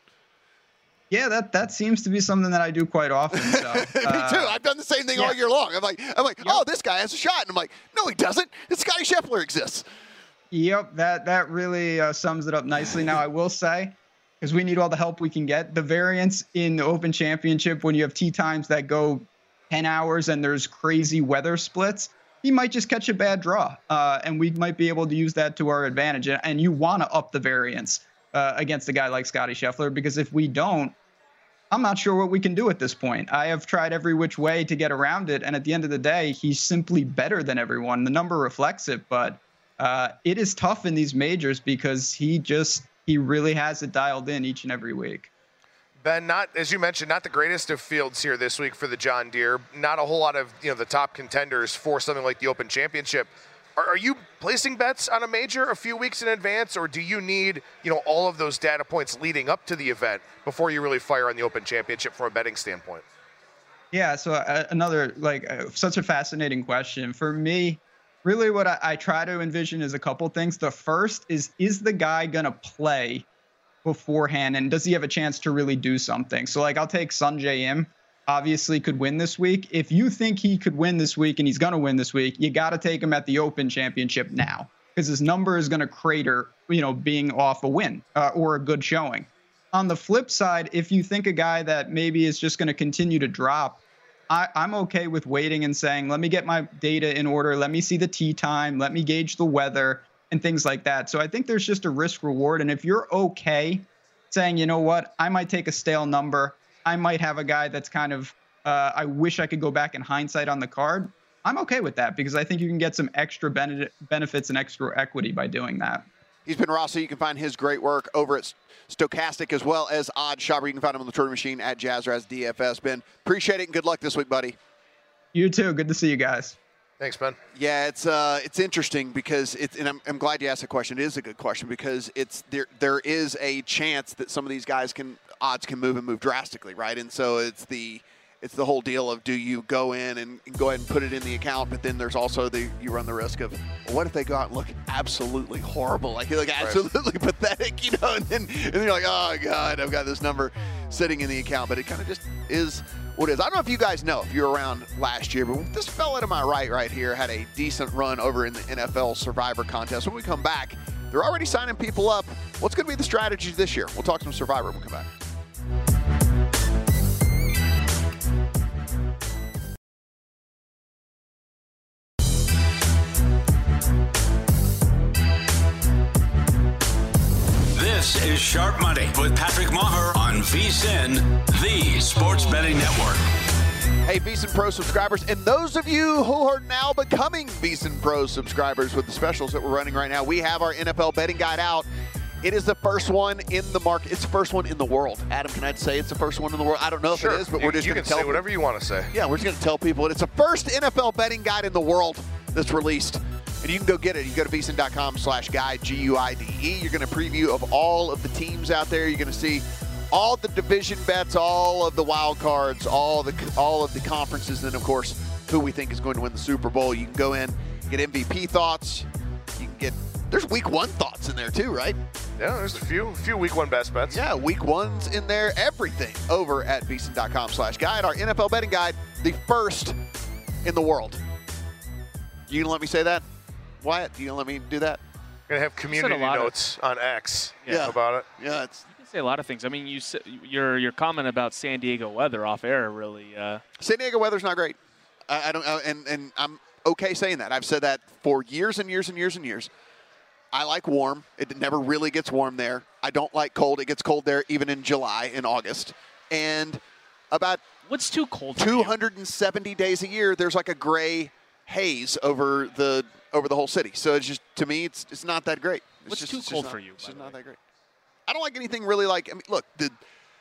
[SPEAKER 6] Yeah, that that seems to be something that I do quite often. So,
[SPEAKER 2] Me too.
[SPEAKER 6] uh,
[SPEAKER 2] I've done the same thing
[SPEAKER 6] yeah.
[SPEAKER 2] all year long. I'm like, I'm like,
[SPEAKER 6] Yep.
[SPEAKER 2] oh, this guy has a shot, and I'm like, no, he doesn't. It's Scotty Scheffler exists.
[SPEAKER 6] Yep, that that really uh, sums it up nicely. Now, I will say, because we need all the help we can get, the variance in the Open Championship when you have tee times that go ten hours and there's crazy weather splits, he might just catch a bad draw, uh, and we might be able to use that to our advantage. And you want to up the variance uh, against a guy like Scotty Scheffler, because if we don't, I'm not sure what we can do at this point. I have tried every which way to get around it, and at the end of the day, he's simply better than everyone. The number reflects it, but uh, it is tough in these majors because he just he really has it dialed in each and every week.
[SPEAKER 4] Ben, not as you mentioned, not the greatest of fields here this week for the John Deere. Not a whole lot of you know the top contenders for something like the Open Championship. Are, are you placing bets on a major a few weeks in advance, or do you need you know all of those data points leading up to the event before you really fire on the Open Championship from a betting standpoint?
[SPEAKER 6] Yeah, so uh, another like uh, such a fascinating question for me. Really, what I, I try to envision is a couple things. The first is is the guy gonna play beforehand, and does he have a chance to really do something? So like I'll take Sungjae Im, obviously could win this week. If you think he could win this week and he's going to win this week, you got to take him at the Open Championship now, because his number is going to crater, you know, being off a win uh, or a good showing. On the flip side, if you think a guy that maybe is just going to continue to drop, I, I'm okay with waiting and saying, let me get my data in order. Let me see the tee time. Let me gauge the weather and things like that. So I think there's just a risk reward. And if you're okay saying, you know what, I might take a stale number, I might have a guy that's kind of, uh, I wish I could go back in hindsight on the card, I'm okay with that, because I think you can get some extra benefit, benefits and extra equity by doing that.
[SPEAKER 2] He's been Rossi. You can find his great work over at Stokastic as well as Odd Shopper. You can find him on the Tournament Machine at Jazzraz D F S. Ben, appreciate it and good luck this week, buddy.
[SPEAKER 6] You too. Good to see you guys.
[SPEAKER 4] Thanks, Ben.
[SPEAKER 2] Yeah, it's uh, it's interesting because it's, and I'm, I'm glad you asked the question. It is a good question because it's there. There is a chance that some of these guys can odds can move and move drastically, right? And so it's the it's the whole deal of, do you go in and, and go ahead and put it in the account, but then there's also the you run the risk of, well, what if they go out and look absolutely horrible, like like absolutely right. pathetic, you know? And then and then you're like, oh god, I've got this number sitting in the account, but it kind of just is what it is. I don't know if you guys know if you were around last year, but this fella to my right right here had a decent run over in the N F L Survivor contest. When we come back, they're already signing people up. What's going to be the strategy this year? We'll talk some Survivor when we come back.
[SPEAKER 1] This is Sharp Money with Patrick Maher on VSiN, the Sports Betting Network.
[SPEAKER 2] Hey, VSiN Pro subscribers, and those of you who are now becoming VSiN Pro subscribers with the specials that we're running right now, we have our N F L betting guide out. It is the first one in the market. It's the first one in the world. Adam, can I say it's the first one in the world? I don't know
[SPEAKER 4] sure.
[SPEAKER 2] if it is, but
[SPEAKER 4] you,
[SPEAKER 2] we're just
[SPEAKER 4] you
[SPEAKER 2] going to
[SPEAKER 4] can
[SPEAKER 2] tell
[SPEAKER 4] say whatever you want to say.
[SPEAKER 2] Yeah, we're just going to tell people it's the first N F L betting guide in the world that's released. And you can go get it. You go to VSiN.com slash guide, G U I D E. You're going to preview of all of the teams out there. You're going to see all the division bets, all of the wild cards, all the all of the conferences, and, of course, who we think is going to win the Super Bowl. You can go in, get M V P thoughts. You can get there's week one thoughts in there too, right?
[SPEAKER 4] Yeah, there's a few, a few week one best bets.
[SPEAKER 2] Yeah, week one's in there. Everything over at VSiN.com slash guide. Our N F L betting guide, the first in the world. You gonna let me say that, Wyatt? You gonna let me do that?
[SPEAKER 4] Gonna have community notes on X
[SPEAKER 2] yeah.
[SPEAKER 4] about it.
[SPEAKER 2] Yeah, it's.
[SPEAKER 5] You can say a lot of things. I mean, you your your comment about San Diego weather off air really. Uh...
[SPEAKER 2] San Diego weather's not great. I, I don't, uh, and and I'm okay saying that. I've said that for years and years and years and years. I like warm. It never really gets warm there. I don't like cold. It gets cold there even in July and August. And about
[SPEAKER 5] what's too cold?
[SPEAKER 2] two hundred seventy days a year, there's like a gray haze over the over the whole city. So it's just, to me, it's it's not that great. It's
[SPEAKER 5] what's
[SPEAKER 2] just,
[SPEAKER 5] too
[SPEAKER 2] it's
[SPEAKER 5] cold
[SPEAKER 2] just
[SPEAKER 5] for
[SPEAKER 2] not,
[SPEAKER 5] you?
[SPEAKER 2] It's just not that great. I don't like anything really like. I mean, look, the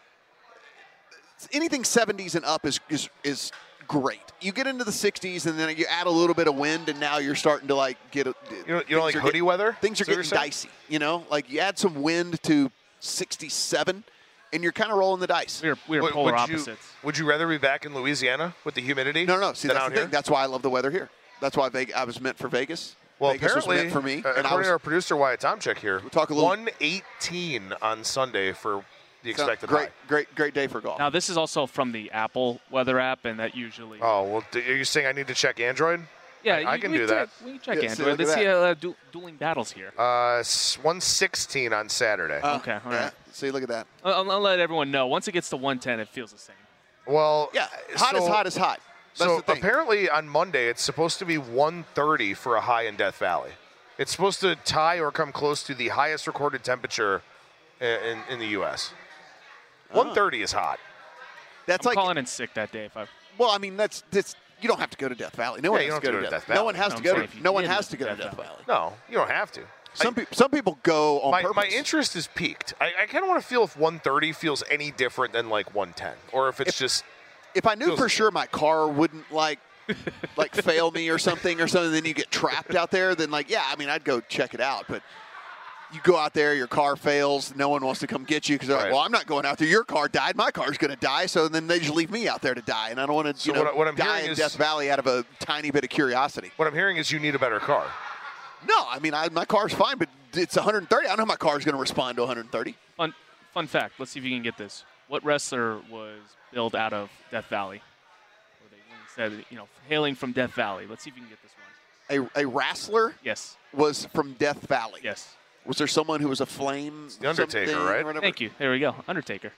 [SPEAKER 2] anything seventies and up is is is great. You get into the sixties and then you add a little bit of wind, and now you're starting to like get. A,
[SPEAKER 4] you don't, you don't like hoodie
[SPEAKER 2] getting,
[SPEAKER 4] weather?
[SPEAKER 2] Things are
[SPEAKER 4] Is that
[SPEAKER 2] getting
[SPEAKER 4] what you're saying?
[SPEAKER 2] dicey. You know, like you add some wind to sixty-seven, and you're kind of rolling the dice.
[SPEAKER 5] We're we're
[SPEAKER 4] Would-
[SPEAKER 5] polar
[SPEAKER 4] would
[SPEAKER 5] opposites.
[SPEAKER 4] You, would you rather be back in Louisiana with the humidity?
[SPEAKER 2] No, no, no. See,
[SPEAKER 4] than
[SPEAKER 2] that's
[SPEAKER 4] out
[SPEAKER 2] the thing.
[SPEAKER 4] here?
[SPEAKER 2] That's why I love the weather here. That's why Vegas, I was meant for Vegas.
[SPEAKER 4] Well,
[SPEAKER 2] Vegas was
[SPEAKER 4] apparently,
[SPEAKER 2] meant for me.
[SPEAKER 4] uh,
[SPEAKER 2] and I
[SPEAKER 4] according
[SPEAKER 2] was,
[SPEAKER 4] to our producer Wyatt Tomczyk here,
[SPEAKER 2] We'll talk a little-
[SPEAKER 4] one eighteen on Sunday for the expected
[SPEAKER 2] great,
[SPEAKER 4] high.
[SPEAKER 2] great, great day for golf.
[SPEAKER 5] Now this is also from the Apple weather app, and that usually.
[SPEAKER 4] Oh well, d- are you saying I need to check Android?
[SPEAKER 5] yeah,
[SPEAKER 4] I
[SPEAKER 5] you-
[SPEAKER 4] can
[SPEAKER 5] we
[SPEAKER 4] do
[SPEAKER 5] check-
[SPEAKER 4] that.
[SPEAKER 5] We can check
[SPEAKER 2] Yeah, see,
[SPEAKER 5] Android.
[SPEAKER 2] look at
[SPEAKER 5] Let's see
[SPEAKER 2] that.
[SPEAKER 5] uh, du- dueling battles here.
[SPEAKER 4] Uh, one sixteen on Saturday.
[SPEAKER 2] Uh,
[SPEAKER 5] okay, all
[SPEAKER 2] yeah.
[SPEAKER 5] right.
[SPEAKER 2] See, look at that.
[SPEAKER 5] I'll, I'll let everyone know. Once it gets to one ten, it feels the same.
[SPEAKER 4] well,
[SPEAKER 2] Yeah, hot
[SPEAKER 4] so,
[SPEAKER 2] is hot is hot. That's
[SPEAKER 4] so
[SPEAKER 2] the thing.
[SPEAKER 4] apparently on Monday it's supposed to be one thirty for a high in Death Valley. It's supposed to tie or come close to the highest recorded temperature in, in, in the U S one thirty is hot.
[SPEAKER 2] That's
[SPEAKER 5] I'm
[SPEAKER 2] like
[SPEAKER 5] calling in sick that day if I.
[SPEAKER 2] well, I mean, that's that's you don't have to go to Death Valley. No
[SPEAKER 4] Yeah,
[SPEAKER 2] one
[SPEAKER 4] you
[SPEAKER 2] has to
[SPEAKER 4] don't
[SPEAKER 2] go
[SPEAKER 4] have
[SPEAKER 2] to
[SPEAKER 4] to
[SPEAKER 2] Death.
[SPEAKER 4] go to
[SPEAKER 2] No
[SPEAKER 4] Death
[SPEAKER 2] one has
[SPEAKER 5] No,
[SPEAKER 2] to
[SPEAKER 5] I'm
[SPEAKER 2] go
[SPEAKER 5] saying
[SPEAKER 2] to.
[SPEAKER 5] if you
[SPEAKER 2] No one
[SPEAKER 5] did
[SPEAKER 2] has
[SPEAKER 5] live
[SPEAKER 2] to go to
[SPEAKER 5] in
[SPEAKER 2] Death
[SPEAKER 5] Death
[SPEAKER 2] Valley.
[SPEAKER 4] No, you don't have to.
[SPEAKER 2] Some
[SPEAKER 4] I-
[SPEAKER 2] people some people go on
[SPEAKER 4] my,
[SPEAKER 2] purpose.
[SPEAKER 4] my interest is peaked. I, I kind of want to feel if one thirty feels any different than like one ten, or if it's
[SPEAKER 2] If-
[SPEAKER 4] just
[SPEAKER 2] If I knew
[SPEAKER 4] feels-
[SPEAKER 2] for sure my car wouldn't like like fail me or something or something, then you get trapped out there, then like yeah, I mean I'd go check it out. But you go out there, your car fails, no one wants to come get you because they're
[SPEAKER 4] Right.
[SPEAKER 2] like, well, I'm not going out there. Your car died, my car's going to die. So then they just leave me out there to die, and I don't want to
[SPEAKER 4] So
[SPEAKER 2] you know
[SPEAKER 4] what I- what I'm
[SPEAKER 2] die
[SPEAKER 4] hearing
[SPEAKER 2] in
[SPEAKER 4] is-
[SPEAKER 2] Death Valley out of a tiny bit of curiosity.
[SPEAKER 4] what I'm hearing is you need a better car.
[SPEAKER 2] No, I mean I, my car's fine, but it's one thirty. I don't know how my car's going to respond to one thirty.
[SPEAKER 5] Fun, fun fact. Let's see if you can get this. What wrestler was billed out of Death Valley? Or they said, you know, hailing from Death Valley. Let's see if you can get this one.
[SPEAKER 2] A, a wrestler
[SPEAKER 5] Yes.
[SPEAKER 2] was from Death Valley.
[SPEAKER 5] Yes.
[SPEAKER 2] Was there someone who was a flame?
[SPEAKER 4] The Undertaker,
[SPEAKER 2] something
[SPEAKER 4] right?
[SPEAKER 2] or whatever?
[SPEAKER 5] Thank you. There we go. Undertaker.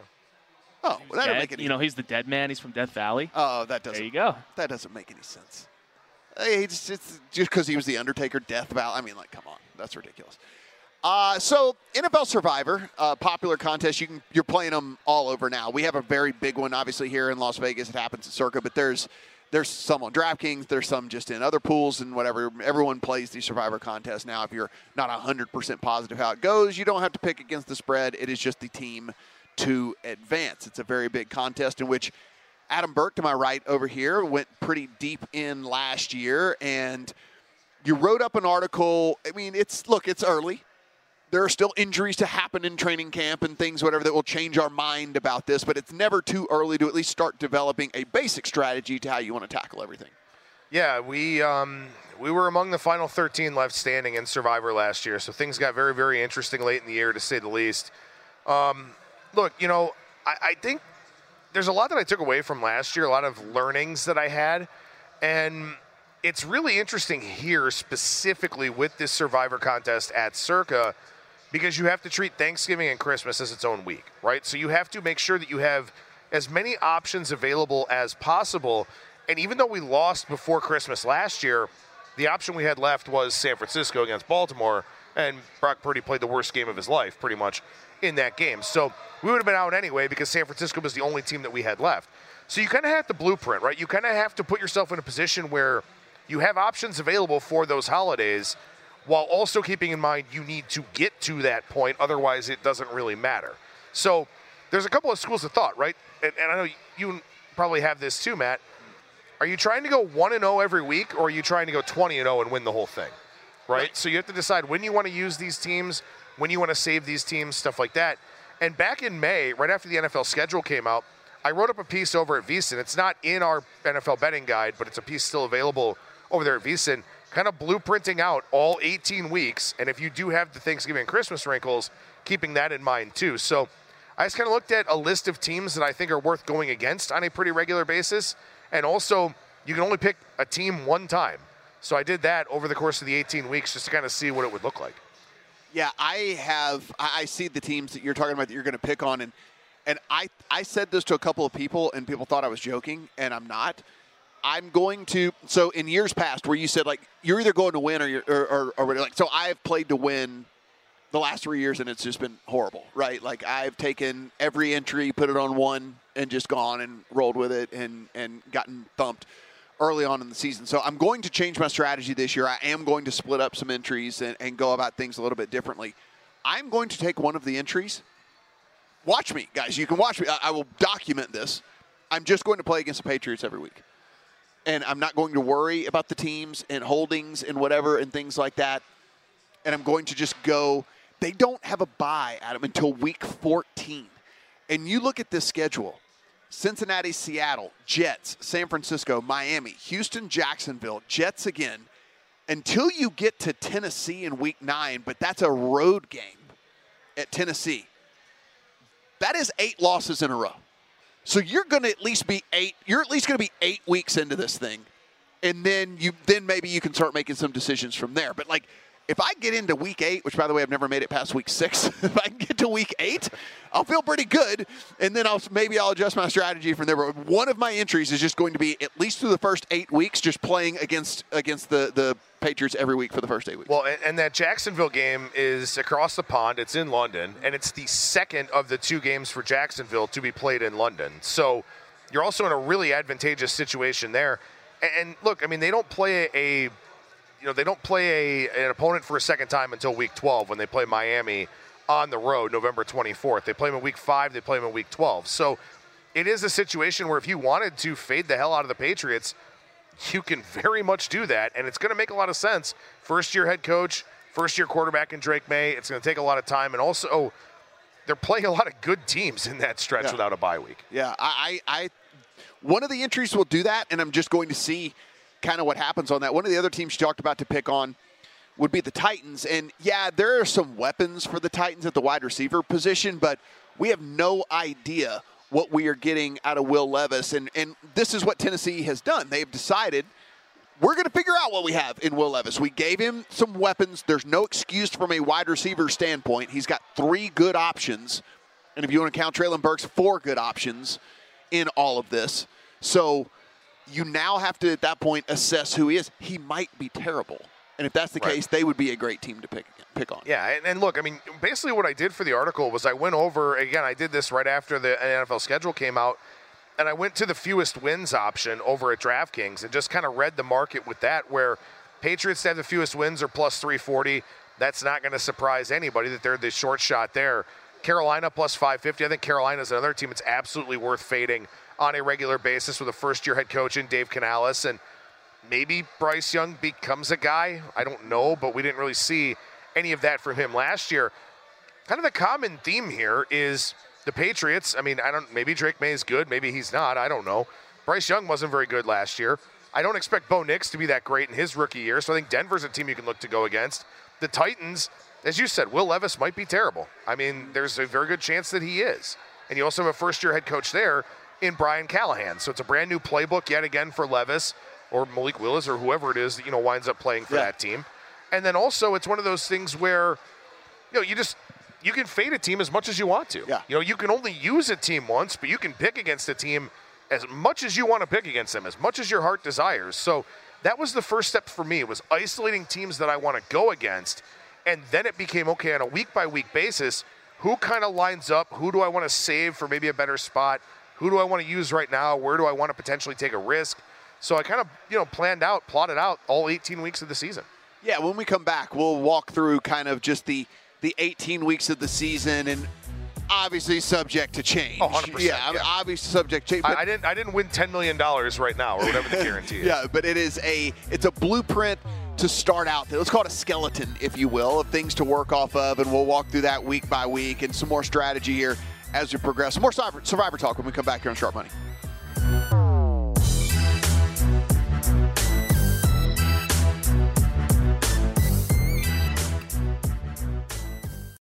[SPEAKER 2] Oh, well, that doesn't
[SPEAKER 5] Dead.
[SPEAKER 2] make any.
[SPEAKER 5] You know, he's the dead man. He's from Death Valley.
[SPEAKER 2] Oh, that
[SPEAKER 5] There
[SPEAKER 2] doesn't.
[SPEAKER 5] you go.
[SPEAKER 2] That doesn't make any sense. Hey, he just it's just because he was the Undertaker, Death Valley. I mean, like, come on, that's ridiculous. Uh, so N F L Survivor, uh, popular contest. You can you're playing them all over now. We have a very big one, obviously here in Las Vegas. It happens at Circa, but there's there's some on DraftKings. There's some just in other pools and whatever. Everyone plays the Survivor contest now. If you're not one hundred percent positive how it goes, you don't have to pick against the spread. It is just the team to advance. It's a very big contest in which Adam Burke, to my right over here, went pretty deep in last year, and you wrote up an article. I mean, it's look, it's early. There are still injuries to happen in training camp and things, whatever, that will change our mind about this, but it's never too early to at least start developing a basic strategy to how you want to tackle everything.
[SPEAKER 4] Yeah, we um, we were among the final thirteen left standing in Survivor last year, so things got very, very interesting late in the year, to say the least. Um, look, you know, I, I think there's a lot that I took away from last year, a lot of learnings that I had, and it's really interesting here specifically with this Survivor contest at Circa, because you have to treat Thanksgiving and Christmas as its own week, right? So you have to make sure that you have as many options available as possible. And even though we lost before Christmas last year, the option we had left was San Francisco against Baltimore, and Brock Purdy played the worst game of his life pretty much in that game. So we would have been out anyway because San Francisco was the only team that we had left. So you kind of have to blueprint, right? You kind of have to put yourself in a position where you have options available for those holidays, while also keeping in mind you need to get to that point, otherwise it doesn't really matter. So there's a couple of schools of thought, right? And, and I know you probably have this too, Matt. Are you trying to go one and oh every week, or are you trying to go twenty and oh and win the whole thing, right? right? So you have to decide when you want to use these teams, when you want to save these teams, stuff like that. And back in May, right after the N F L schedule came out, I wrote up a piece over at VSiN. It's not in our N F L betting guide, but it's a piece still available over there at VSiN, kind of blueprinting out all eighteen weeks. And if you do have the Thanksgiving and Christmas wrinkles, keeping that in mind too. So I just kind of looked at a list of teams that I think are worth going against on a pretty regular basis. And also, you can only pick a team one time. So I did that over the course of the eighteen weeks just to kind of see what it would look like.
[SPEAKER 2] Yeah, I have – I see the teams that you're talking about that you're going to pick on. And, and I, I said this to a couple of people, and people thought I was joking, and I'm not. I'm going to – so in years past where you said, like, you're either going to win or you're or, or, or like – so I've played to win the last three years, and it's just been horrible, right? Like, I've taken every entry, put it on one, and just gone and rolled with it and, and gotten thumped early on in the season. So I'm going to change my strategy this year. I am going to split up some entries and, and go about things a little bit differently. I'm going to take one of the entries. Watch me, guys. You can watch me. I, I will document this. I'm just going to play against the Patriots every week. And I'm not going to worry about the teams and holdings and whatever and things like that. And I'm going to just go. They don't have a bye, Adam, until week fourteen. And you look at this schedule. Cincinnati, Seattle, Jets, San Francisco, Miami, Houston, Jacksonville, Jets again, until you get to Tennessee in week nine, but that's a road game at Tennessee. That is eight losses in a row. So you're going to at least be eight, you're at least going to be eight weeks into this thing. And then you then maybe you can start making some decisions from there. But like, if I get into week eight, which by the way, I've never made it past week six, if I can get to week eight, I'll feel pretty good. And then I'll maybe I'll adjust my strategy from there. But one of my entries is just going to be at least through the first eight weeks, just playing against against the, the Patriots every week for the first eight weeks.
[SPEAKER 4] Well, and, and that Jacksonville game is across the pond. It's in London, and it's the second of the two games for Jacksonville to be played in London. So you're also in a really advantageous situation there. And, and look, I mean, they don't play a – You know, they don't play a, an opponent for a second time until week twelve when they play Miami on the road November twenty-fourth. They play them in week five. They play them in week twelve. So it is a situation where if you wanted to fade the hell out of the Patriots, you can very much do that, and it's going to make a lot of sense. First-year head coach, first-year quarterback in Drake May. It's going to take a lot of time, and also they're playing a lot of good teams in that stretch
[SPEAKER 2] yeah.
[SPEAKER 4] without a bye week.
[SPEAKER 2] Yeah, I, I, one of the entries will do that, and I'm just going to see kind of what happens on that. One of the other teams you talked about to pick on would be the Titans. And yeah, there are some weapons for the Titans at the wide receiver position, but we have no idea what we are getting out of Will Levis. And, and this is what Tennessee has done. They've decided we're going to figure out what we have in Will Levis. We gave him some weapons. There's no excuse from a wide receiver standpoint. He's got three good options. And if you want to count Treylon Burks, four good options in all of this. So you now have to, at that point, assess who he is. He might be terrible. And if that's the right. case, they would be a great team to pick pick on.
[SPEAKER 4] Yeah, and, and look, I mean, basically what I did for the article was I went over, again, I did this right after the N F L schedule came out, and I went to the fewest wins option over at DraftKings and just kind of read the market with that, where Patriots have the fewest wins are plus three forty. That's not going to surprise anybody that they're the short shot there. Carolina plus five fifty. I think Carolina's another team it's absolutely worth fading on a regular basis with a first-year head coach in Dave Canales. And maybe Bryce Young becomes a guy. I don't know, but we didn't really see any of that from him last year. Kind of the common theme here is the Patriots. I mean, I don't. Maybe Drake May is good. Maybe he's not. I don't know. Bryce Young wasn't very good last year. I don't expect Bo Nix to be that great in his rookie year, so I think Denver's a team you can look to go against. The Titans, as you said, Will Levis might be terrible. I mean, there's a very good chance that he is. And you also have a first-year head coach there in Brian Callahan. So it's a brand new playbook yet again for Levis or Malik Willis or whoever it is that, you know, winds up playing for yeah. that team. And then also it's one of those things where, you know, you just, you can fade a team as much as you want to.
[SPEAKER 2] Yeah.
[SPEAKER 4] You know, you can only use a team once, but you can pick against a team as much as you want to pick against them, as much as your heart desires. So that was the first step for me, was isolating teams that I want to go against. And then it became, okay, on a week-by-week basis, who kind of lines up? Who do I want to save for maybe a better spot? Who do I want to use right now? Where do I want to potentially take a risk? So I kind of, you know, planned out, plotted out all eighteen weeks of the season.
[SPEAKER 2] Yeah, when we come back, we'll walk through kind of just the, the eighteen weeks of the season, and obviously subject to change.
[SPEAKER 4] Oh, one hundred percent.
[SPEAKER 2] Yeah, yeah. obviously subject to change.
[SPEAKER 4] I, I didn't I didn't win ten million dollars right now or whatever the guarantee is.
[SPEAKER 2] Yeah, but it is a it's a blueprint to start out. Let's call it a skeleton, if you will, of things to work off of, and we'll walk through that week by week and some more strategy here as we progress. Some more Survivor, Survivor talk when we come back here on Sharp Money.